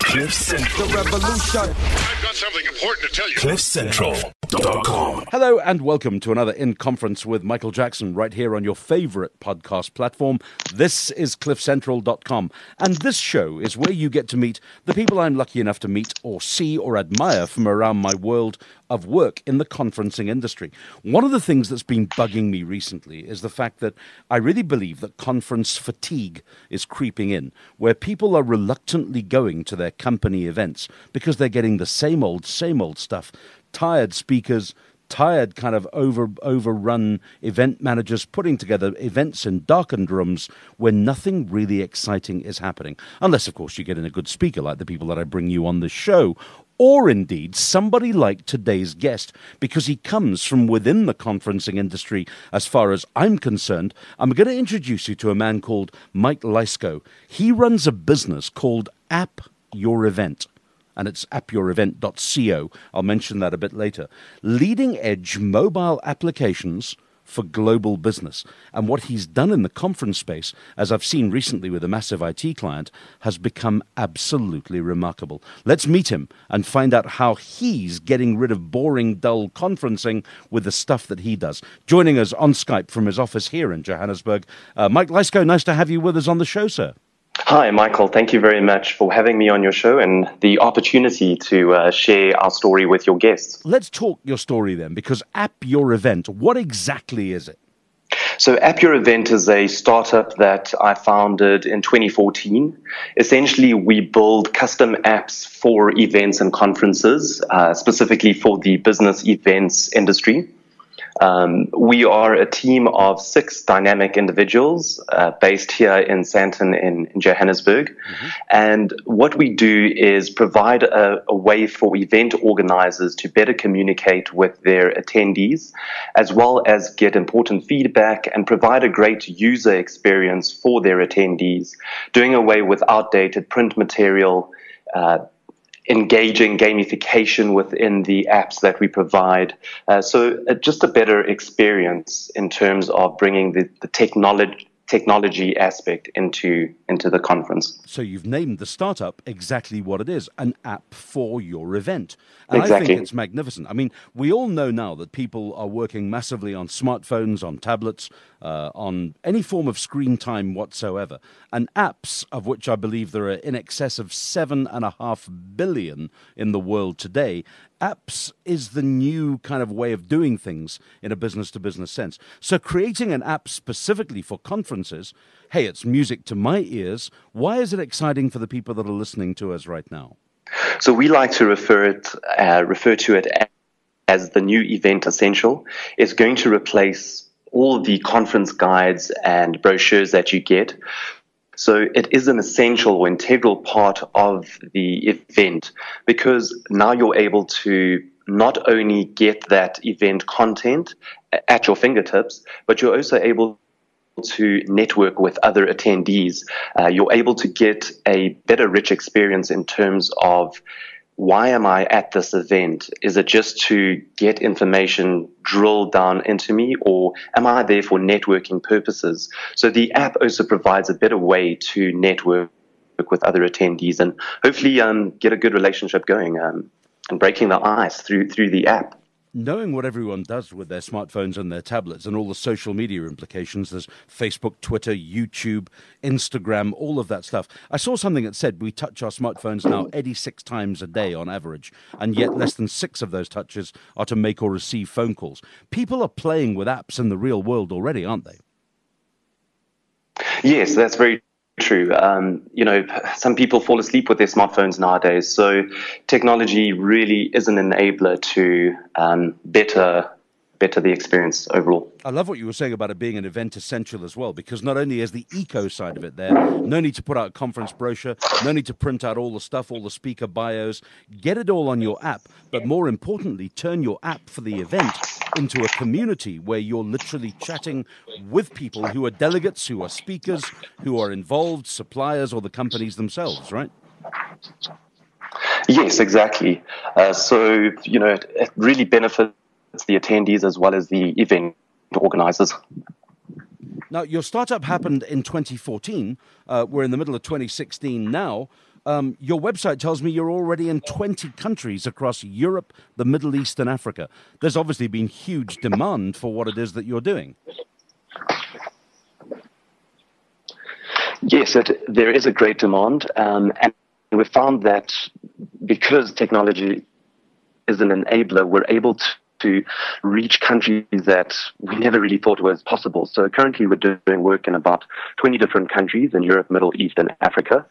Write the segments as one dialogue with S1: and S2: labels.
S1: The revolution.
S2: I've got something important to tell you.
S1: CliffCentral.com.
S3: Hello and welcome to another In Conference with Michael Jackson right here on your favorite podcast platform. This is CliffCentral.com, and this show is where you get to meet the people I'm lucky enough to meet or see or admire from around my world of work in the conferencing industry. One of the things that's been bugging me recently is the fact that I really believe that conference fatigue is creeping in, where people are reluctantly going to their company events because they're getting the same old stuff. Tired speakers, tired kind of overrun event managers putting together events in darkened rooms where nothing really exciting is happening. Unless, of course, you get in a good speaker like the people that I bring you on this show, or indeed somebody like today's guest, because he comes from within the conferencing industry as far as I'm concerned. I'm going to introduce you to a man called Mike Lysko. He runs a business called App Your Event, and it's appyourevent.co. I'll mention that a bit later. Leading edge mobile applications for global business. And what he's done in the conference space, as I've seen recently with a massive IT client, has become absolutely remarkable. Let's meet him and find out how he's getting rid of boring, dull conferencing with the stuff that he does. Joining us on Skype from his office here in Johannesburg, Mike Lysko, nice to have you with us on the show, sir.
S4: Hi, Michael. Thank you very much for having me on your show and the opportunity to share our story with your guests.
S3: Let's talk your story then, because App Your Event, what exactly is it?
S4: So App Your Event is a startup that I founded in 2014. Essentially, we build custom apps for events and conferences, specifically for the business events industry. We are a team of 6 dynamic individuals based here in Sandton in Johannesburg. Mm-hmm. And what we do is provide a way for event organizers to better communicate with their attendees, as well as get important feedback and provide a great user experience for their attendees, doing away with outdated print material, engaging gamification within the apps that we provide. So just a better experience in terms of bringing the technology aspect into the conference.
S3: So you've named the startup exactly what it is, an app for your event. And
S4: exactly.
S3: I think it's magnificent. I mean, we all know now that people are working massively on smartphones, on tablets, on any form of screen time whatsoever. And apps, of which I believe there are in excess of 7.5 billion in the world today, apps is the new kind of way of doing things in a business-to-business sense. So creating an app specifically for conferences, hey, it's music to my ears. Why is it exciting for the people that are listening to us right now?
S4: So we like to refer to it as the new event essential. It's going to replace all the conference guides and brochures that you get. So it is an essential or integral part of the event, because now you're able to not only get that event content at your fingertips, but you're also able to network with other attendees. You're able to get a better, rich experience in terms of, why am I at this event? Is it just to get information drilled down into me, or am I there for networking purposes? So the app also provides a better way to network with other attendees and hopefully get a good relationship going and breaking the ice through the app.
S3: Knowing what everyone does with their smartphones and their tablets and all the social media implications, there's Facebook, Twitter, YouTube, Instagram, all of that stuff. I saw something that said we touch our smartphones now 86 times a day on average, and yet less than 6 of those touches are to make or receive phone calls. People are playing with apps in the real world already, aren't they?
S4: Yes, that's very true. Some people fall asleep with their smartphones nowadays. So technology really is an enabler to better the experience overall.
S3: I love what you were saying about it being an event essential as well, because not only is the eco side of it there, no need to put out a conference brochure, no need to print out all the stuff, all the speaker bios, get it all on your app, but more importantly, turn your app for the event into a community where you're literally chatting with people who are delegates, who are speakers, who are involved, suppliers, or the companies themselves, right?
S4: Yes, exactly. It really benefits the attendees as well as the event organizers.
S3: Now, your startup happened in 2014. We're in the middle of 2016 now. Your website tells me you're already in 20 countries across Europe, the Middle East, and Africa. There's obviously been huge demand for what it is that you're doing.
S4: Yes, there is a great demand, and we've found that because technology is an enabler, we're able to reach countries that we never really thought was possible. So currently we're doing work in about 20 different countries in Europe, Middle East, and Africa.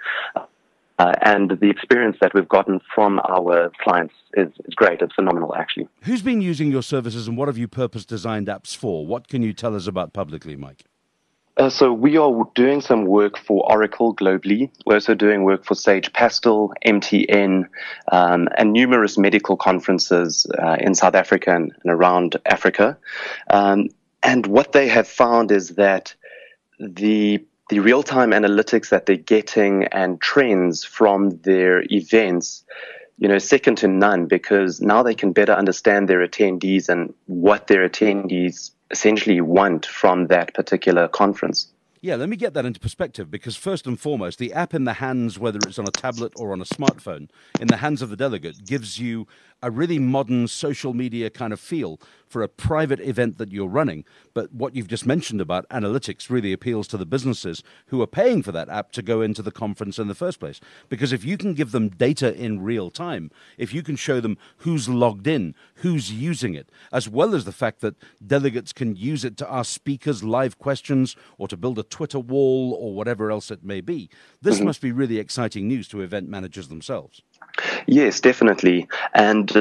S4: And the experience that we've gotten from our clients is great. It's phenomenal, actually.
S3: Who's been using your services, and what have you purpose-designed apps for? What can you tell us about publicly, Mike?
S4: So we are doing some work for Oracle globally. We're also doing work for Sage Pastel, MTN, and numerous medical conferences in South Africa and around Africa. And what they have found is that the real-time analytics that they're getting and trends from their events, second to none, because now they can better understand their attendees and what their attendees essentially want from that particular conference.
S3: Yeah, let me get that into perspective, because first and foremost, the app in the hands, whether it's on a tablet or on a smartphone, in the hands of the delegate, gives you a really modern social media kind of feel for a private event that you're running. But what you've just mentioned about analytics really appeals to the businesses who are paying for that app to go into the conference in the first place. Because if you can give them data in real time, if you can show them who's logged in, who's using it, as well as the fact that delegates can use it to ask speakers live questions or to build a Twitter wall or whatever else it may be, this must be really exciting news to event managers themselves.
S4: Yes, definitely. And,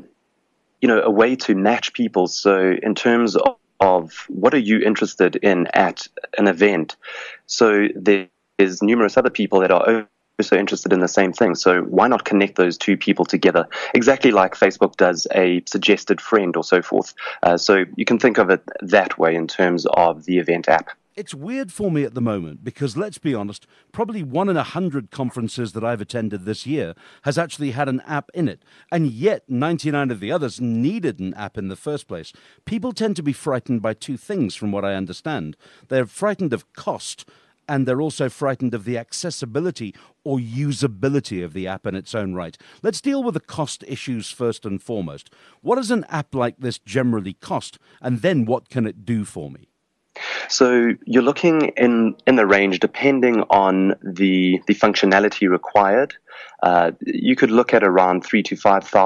S4: a way to match people. So in terms of what are you interested in at an event? So there's numerous other people that are also interested in the same thing. So why not connect those two people together? Exactly like Facebook does a suggested friend or so forth. So you can think of it that way in terms of the event app.
S3: It's weird for me at the moment because, let's be honest, probably 1 in 100 conferences that I've attended this year has actually had an app in it. And yet 99 of the others needed an app in the first place. People tend to be frightened by two things, from what I understand. They're frightened of cost, and they're also frightened of the accessibility or usability of the app in its own right. Let's deal with the cost issues first and foremost. What does an app like this generally cost? And then what can it do for me?
S4: So you're looking in the range, depending on the functionality required. You could look at around $3,000 to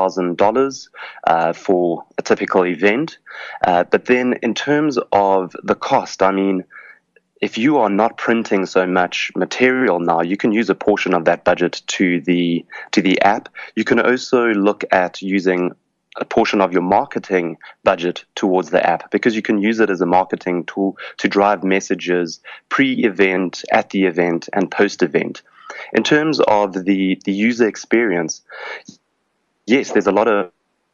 S4: $5,000 for a typical event. But then in terms of the cost, I mean, if you are not printing so much material now, you can use a portion of that budget to the app. You can also look at using a portion of your marketing budget towards the app, because you can use it as a marketing tool to drive messages pre-event, at the event, and post-event. In terms of the user experience, yes, there's a lot of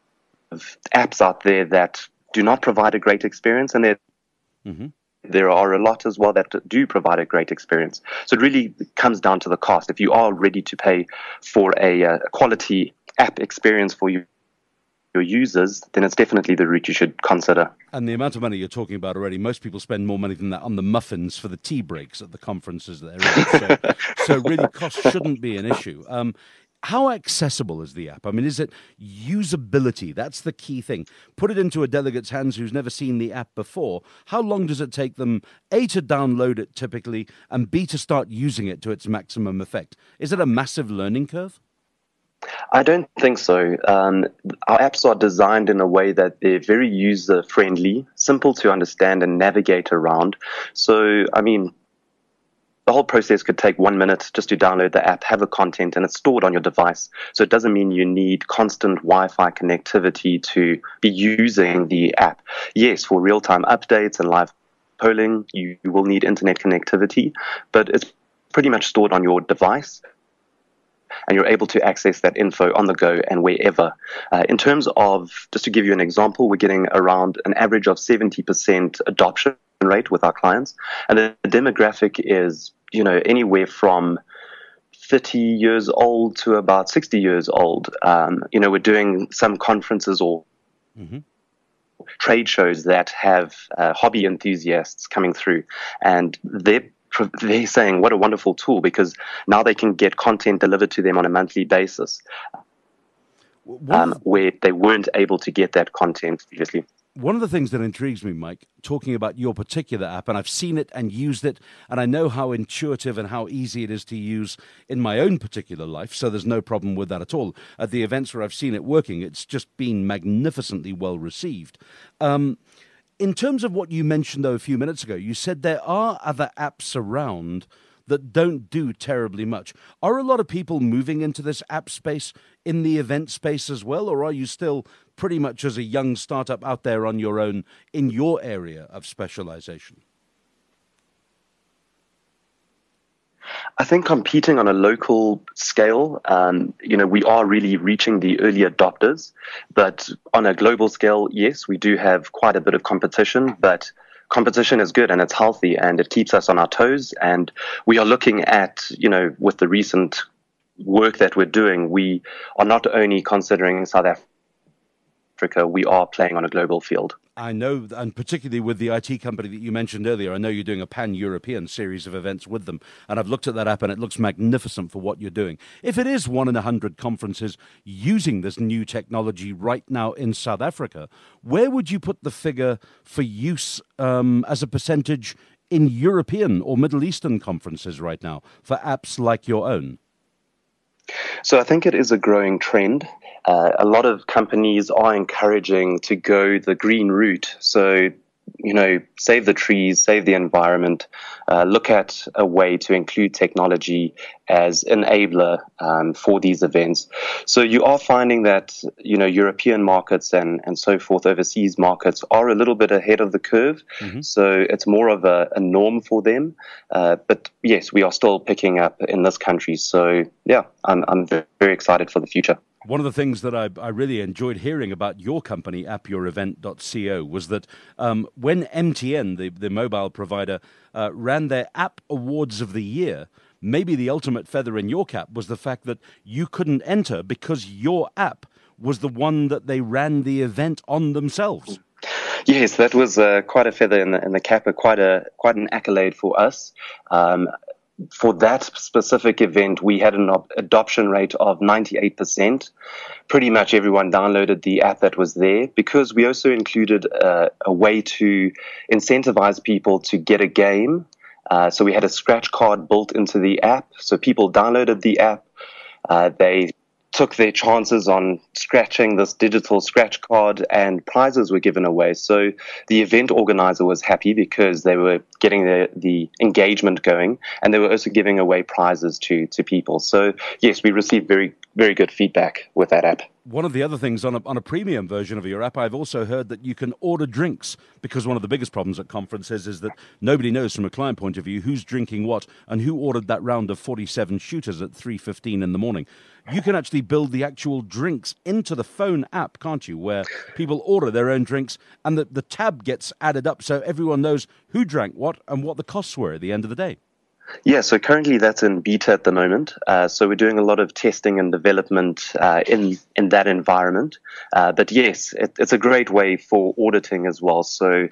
S4: apps out there that do not provide a great experience, and there are a lot as well that do provide a great experience. So it really comes down to the cost. If you are ready to pay for a quality app experience for your users, then it's definitely the route you should consider.
S3: And the amount of money you're talking about already, most people spend more money than that on the muffins for the tea breaks at the conferences that they're in. So really cost shouldn't be an issue. How accessible is the app? I mean, is it usability? That's the key thing. Put it into a delegate's hands who's never seen the app before. How long does it take them, A, to download it typically, and B, to start using it to its maximum effect? Is it a massive learning curve?
S4: I don't think so. Our apps are designed in a way that they're very user-friendly, simple to understand and navigate around. So, I mean, the whole process could take 1 minute just to download the app, have the content, and it's stored on your device. So it doesn't mean you need constant Wi-Fi connectivity to be using the app. Yes, for real-time updates and live polling, you will need internet connectivity, but it's pretty much stored on your device, and you're able to access that info on the go and wherever. In terms of, just to give you an example, we're getting around an average of 70% adoption rate with our clients. And the demographic is, anywhere from 30 years old to about 60 years old. We're doing some conferences or trade shows that have hobby enthusiasts coming through, and their they're saying what a wonderful tool, because now they can get content delivered to them on a monthly basis, where they weren't able to get that content previously.
S3: One of the things that intrigues me, Mike, talking about your particular app, and I've seen it and used it, and I know how intuitive and how easy it is to use in my own particular life, so there's no problem with that at all. At the events where I've seen it working, it's just been magnificently well received. In terms of what you mentioned, though, a few minutes ago, you said there are other apps around that don't do terribly much. Are a lot of people moving into this app space in the event space as well, or are you still pretty much as a young startup out there on your own in your area of specialization?
S4: I think competing on a local scale, we are really reaching the early adopters, but on a global scale, yes, we do have quite a bit of competition, but competition is good and it's healthy and it keeps us on our toes. And we are looking at, with the recent work that we're doing, we are not only considering South Africa, we are playing on a global field.
S3: I know, and particularly with the IT company that you mentioned earlier, I know you're doing a pan-European series of events with them, and I've looked at that app and it looks magnificent for what you're doing. If it is 1 in 100 conferences using this new technology right now in South Africa, where would you put the figure for use as a percentage in European or Middle Eastern conferences right now for apps like your own?
S4: So I think it is a growing trend. A lot of companies are encouraging to go the green route. So, save the trees, save the environment, look at a way to include technology as enabler for these events. So you are finding that, European markets and so forth, overseas markets are a little bit ahead of the curve. Mm-hmm. So it's more of a norm for them. But yes, we are still picking up in this country. So yeah, I'm very excited for the future.
S3: One of the things that I really enjoyed hearing about your company, appyourevent.co, was that when MTN, the mobile provider, ran their App Awards of the Year, maybe the ultimate feather in your cap was the fact that you couldn't enter because your app was the one that they ran the event on themselves.
S4: Yes, that was quite a feather in the cap, quite an accolade for us. For that specific event, we had an adoption rate of 98%. Pretty much everyone downloaded the app that was there, because we also included a way to incentivize people to get a game. So we had a scratch card built into the app. So people downloaded the app. They took their chances on scratching this digital scratch card, and prizes were given away. So the event organizer was happy because they were getting the engagement going, and they were also giving away prizes to people. So yes, we received very, very good feedback with that app.
S3: One of the other things on a premium version of your app, I've also heard that you can order drinks, because one of the biggest problems at conferences is that nobody knows from a client point of view who's drinking what and who ordered that round of 47 shooters at 3:15 in the morning. You can actually build the actual drinks into the phone app, can't you, where people order their own drinks and the tab gets added up so everyone knows who drank what and what the costs were at the end of the day.
S4: Yeah, so currently that's in beta at the moment. So we're doing a lot of testing and development in that environment. But yes, it's a great way for auditing as well. So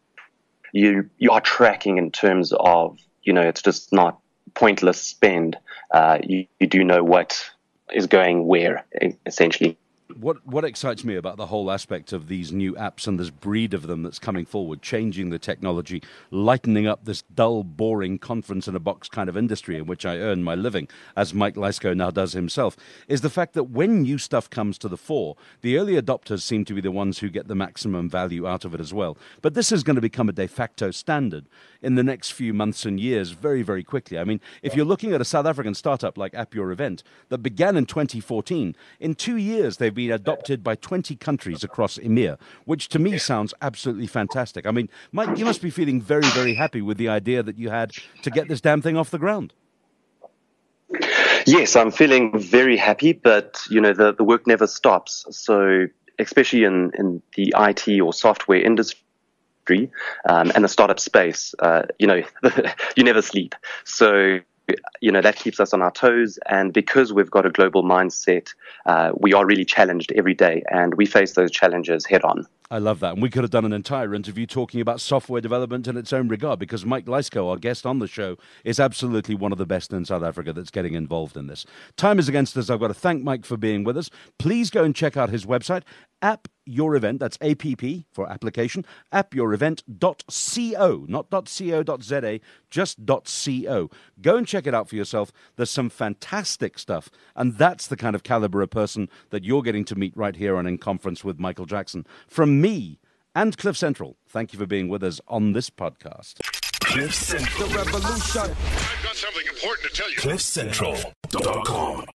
S4: you are tracking in terms of, it's just not pointless spend. You do know what is going where, essentially.
S3: What excites me about the whole aspect of these new apps and this breed of them that's coming forward, changing the technology, lightening up this dull, boring conference-in-a-box kind of industry in which I earn my living, as Mike Lysko now does himself, is the fact that when new stuff comes to the fore, the early adopters seem to be the ones who get the maximum value out of it as well. But this is going to become a de facto standard in the next few months and years very, very quickly. I mean, if you're looking at a South African startup like App Your Event that began in 2014, in 2 years they've been adopted by 20 countries across EMEA, which to me sounds absolutely fantastic. I mean, Mike, you must be feeling very, very happy with the idea that you had to get this damn thing off the ground.
S4: Yes, I'm feeling very happy, but, the work never stops. So especially in the IT or software industry and the startup space, you never sleep. So that keeps us on our toes. And because we've got a global mindset, we are really challenged every day, and we face those challenges head on.
S3: I love that. And we could have done an entire interview talking about software development in its own regard, because Mike Lysko, our guest on the show, is absolutely one of the best in South Africa that's getting involved in this. Time is against us. I've got to thank Mike for being with us. Please go and check out his website, App Your Event. That's APP for application, appyourevent.co, not .co.za, just .co. Go and check it out for yourself. There's some fantastic stuff, and that's the kind of caliber of person that you're getting to meet right here on In Conference with Michael Jackson. From me and Cliff Central, thank you for being with us on this podcast.
S1: Cliff Central.
S2: I've got something important to tell you.
S1: CliffCentral.com.